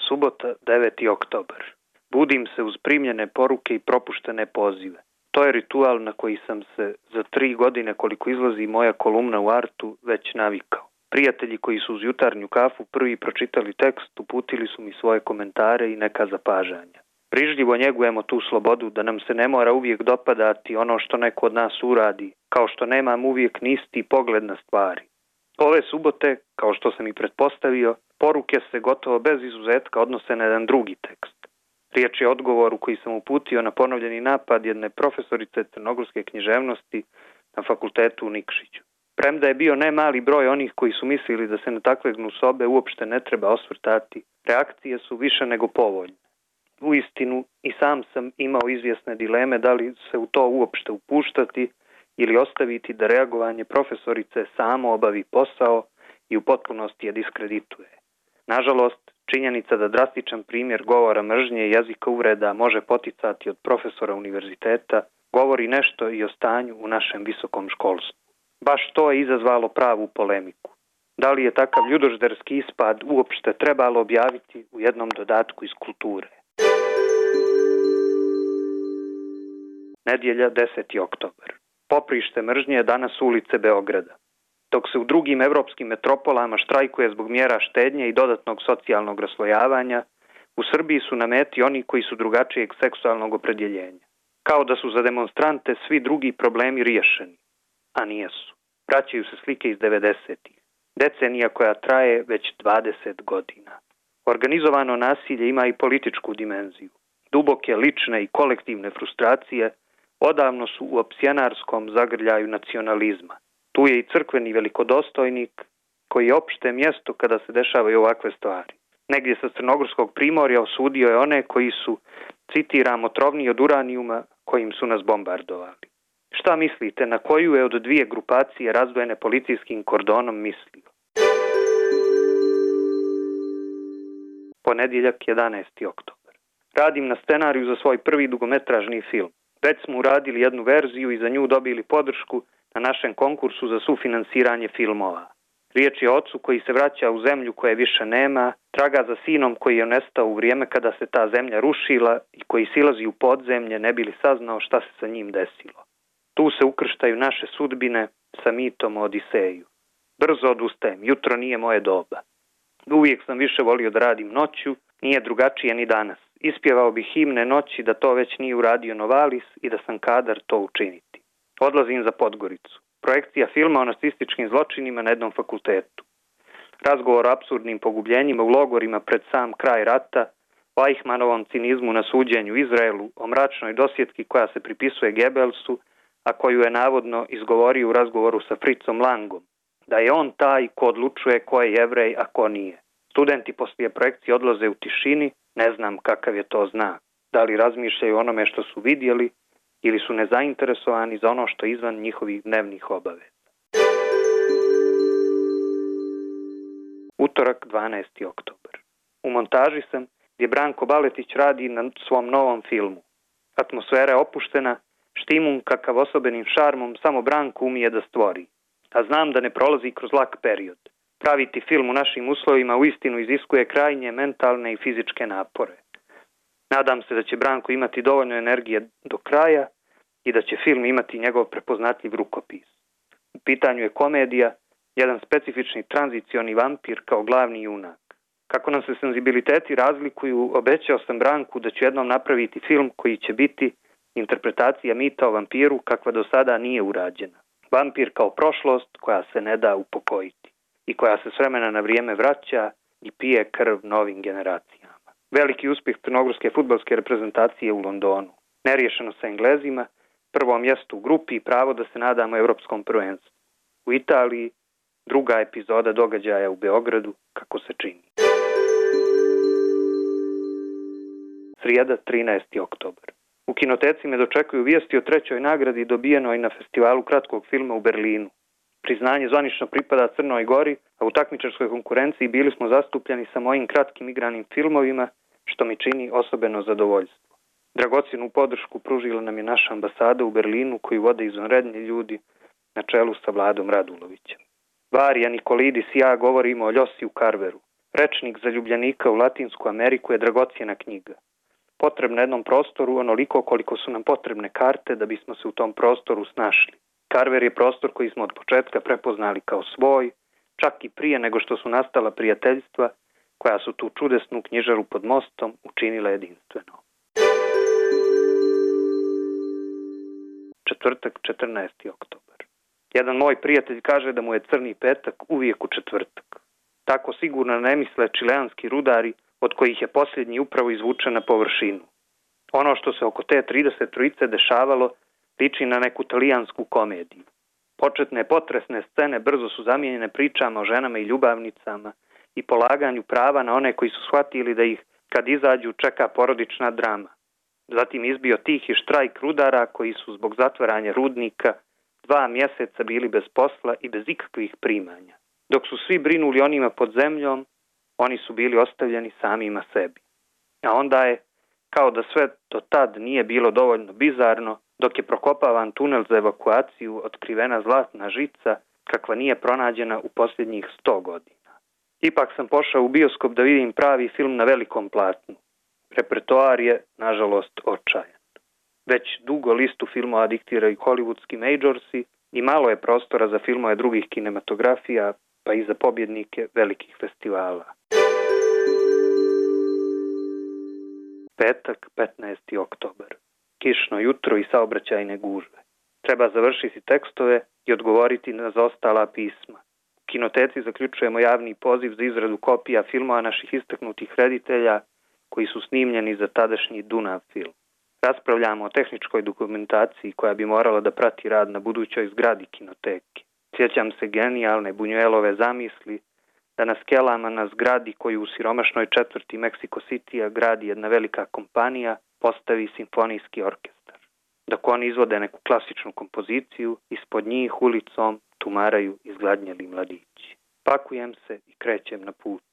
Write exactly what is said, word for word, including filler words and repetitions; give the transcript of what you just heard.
Subota, deveti oktobar. Budim se uz primljene poruke i propuštene pozive. To je ritual na koji sam se za tri godine koliko izlazi moja kolumna u Artu već navikao. Prijatelji koji su uz jutarnju kafu prvi pročitali tekst uputili su mi svoje komentare i neka zapažanja. Brižljivo njegujemo tu slobodu da nam se ne mora uvijek dopadati ono što neko od nas uradi, kao što nemam uvijek ni isti pogled na stvari. Ove subote, kao što sam i pretpostavio, poruke se gotovo bez izuzetka odnose na jedan drugi tekst. Riječ je o odgovoru koji sam uputio na ponovljeni napad jedne profesorice crnogorske književnosti na fakultetu u Nikšiću. Premda je bio ne mali broj onih koji su mislili da se na takve gnusobe uopšte ne treba osvrtati, reakcije su više nego povoljne. Uistinu i sam sam imao izvjesne dileme da li se u to uopšte upuštati ili ostaviti da reagovanje profesorice samo obavi posao i u potpunosti je diskredituje. Nažalost, činjenica da drastičan primjer govora mržnje i jezika uvreda može poticati od profesora univerziteta govori nešto i o stanju u našem visokom školstvu. Baš to je izazvalo pravu polemiku. Da li je takav ljudožderski ispad uopšte trebalo objaviti u jednom dodatku iz kulture? Nedjelja, deseti oktobar. Poprište mržnje je danas ulice Beograda. Dok se u drugim evropskim metropolama štrajkuje zbog mjera štednje i dodatnog socijalnog raslojavanja, u Srbiji su na meti oni koji su drugačijeg seksualnog opredjeljenja. Kao da su za demonstrante svi drugi problemi riješeni, a nijesu. Vraćaju se slike iz devedesetih. Decenija koja traje već dvadeset godina. Organizovano nasilje ima i političku dimenziju. Duboke lične i kolektivne frustracije odavno su u opsjenarskom zagrljaju nacionalizma. Tu je i crkveni velikodostojnik koji je opšte mjesto kada se dešavaju ovakve stvari. Negdje sa crnogorskog primorja osudio je one koji su, citiram, otrovniji od uranijuma kojim su nas bombardovali. Šta mislite, na koju je od dvije grupacije razdvojene policijskim kordonom mislio? Ponedjeljak, jedanaesti oktobar. Radim na scenariju za svoj prvi dugometražni film. Već smo uradili jednu verziju i za nju dobili podršku na našem konkursu za sufinansiranje filmova. Riječ je o ocu koji se vraća u zemlju koje više nema, traga za sinom koji je nestao u vrijeme kada se ta zemlja rušila i koji silazi u podzemlje ne bi li saznao šta se sa njim desilo. Tu se ukrštaju naše sudbine sa mitom o Odiseju. Brzo odustajem, jutro nije moje doba. Uvijek sam više volio da radim noću, nije drugačije ni danas. Ispjevao bih himne noći da to već nije uradio Novalis i da sam kadar to učiniti. Odlazim za Podgoricu. Projekcija filma o nacističkim zločinima na jednom fakultetu. Razgovor o apsurdnim pogubljenjima u logorima pred sam kraj rata, o Eichmannovom cinizmu na suđenju Izraelu, o mračnoj dosjetki koja se pripisuje Goebbelsu, a koju je navodno izgovorio u razgovoru sa Fritzom Langom, da je on taj ko odlučuje ko je Jevrej, a ko nije. Studenti poslije projekcije odlaze u tišini, ne znam kakav je to znak. Da li razmišljaju o onome što su vidjeli ili su nezainteresovani za ono što je izvan njihovih dnevnih obaveza. Utorak, dvanaesti oktobar. U montaži sam gdje Branko Baletić radi na svom novom filmu. Atmosfera je opuštena, štimun kakav osobenim šarmom samo Branko umije da stvori. A znam da ne prolazi kroz lak period. Praviti film u našim uslovima uistinu iziskuje krajnje mentalne i fizičke napore. Nadam se da će Branko imati dovoljno energije do kraja i da će film imati njegov prepoznatljiv rukopis. U pitanju je komedija, jedan specifični tranzicioni vampir kao glavni junak. Kako nam se senzibiliteti razlikuju, obećao sam Branku da ću jednom napraviti film koji će biti interpretacija mita o vampiru kakva do sada nije urađena. Vampir kao prošlost koja se ne da upokojiti i koja se s vremena na vrijeme vraća i pije krv novim generacijama. Veliki uspjeh crnogorske fudbalske reprezentacije u Londonu. Neriješeno sa Englezima, prvo mjesto u grupi i pravo da se nadamo europskom prvenstvu. U Italiji druga epizoda događaja u Beogradu kako se čini. Srijeda, trinaesti oktobar. U kinoteci me dočekuju vijesti o trećoj nagradi dobijenoj na festivalu kratkog filma u Berlinu. Priznanje zvanično pripada Crnoj Gori, a u takmičarskoj konkurenciji bili smo zastupljeni sa mojim kratkim igranim filmovima, što mi čini osobeno zadovoljstvo. Dragocjenu podršku pružila nam je naša ambasada u Berlinu koju vode izvanredni ljudi na čelu sa Vladom Radulovićem. Varija, Nikolidis i ja govorimo o Ljosiju Carveru, Rečnik zaljubljenika u Latinsku Ameriku je dragocjena knjiga. Potrebna jednom prostoru onoliko koliko su nam potrebne karte da bismo se u tom prostoru snašli. Carver je prostor koji smo od početka prepoznali kao svoj, čak i prije nego što su nastala prijateljstva koja su tu čudesnu knjižaru pod mostom učinila jedinstveno. Četvrtak, četrnaesti oktobar. Jedan moj prijatelj kaže da mu je crni petak uvijek u četvrtak. Tako sigurno ne misle čileanski rudari od kojih je posljednji upravo izvučen na površinu. Ono što se oko te trideset trojice dešavalo liči na neku talijansku komediju. Početne potresne scene brzo su zamijenjene pričama o ženama i ljubavnicama i polaganju prava na one koji su shvatili da ih kad izađu čeka porodična drama. Zatim izbio tihi štrajk rudara koji su zbog zatvaranja rudnika dva mjeseca bili bez posla i bez ikakvih primanja. Dok su svi brinuli onima pod zemljom, oni su bili ostavljeni samima sebi. A onda je, kao da sve do tad nije bilo dovoljno bizarno, dok je prokopavan tunel za evakuaciju otkrivena zlatna žica kakva nije pronađena u posljednjih sto godina. Ipak sam pošao u bioskop da vidim pravi film na velikom platnu. Repertoar je, nažalost, očajan. Već dugo listu filmova diktiraju hollywoodski majorsi i malo je prostora za filmove drugih kinematografija, pa i za pobjednike velikih festivala. Petak, petnaesti oktobar. Kišno jutro i saobraćajne gužve. Treba završiti tekstove i odgovoriti na zaostala pisma. U kinoteci zaključujemo javni poziv za izradu kopija filmova naših istaknutih reditelja koji su snimljeni za tadašnji Dunav film. Raspravljamo o tehničkoj dokumentaciji koja bi morala da prati rad na budućoj zgradi kinoteke. Sjećam se genijalne Buñuelove zamisli da na skelama na zgradi koju u siromašnoj četvrti Mexico City-a gradi jedna velika kompanija postavi simfonijski orkestar. Dok oni izvode neku klasičnu kompoziciju, ispod njih ulicom tumaraju izgladnjeli mladići. Pakujem se i krećem na put.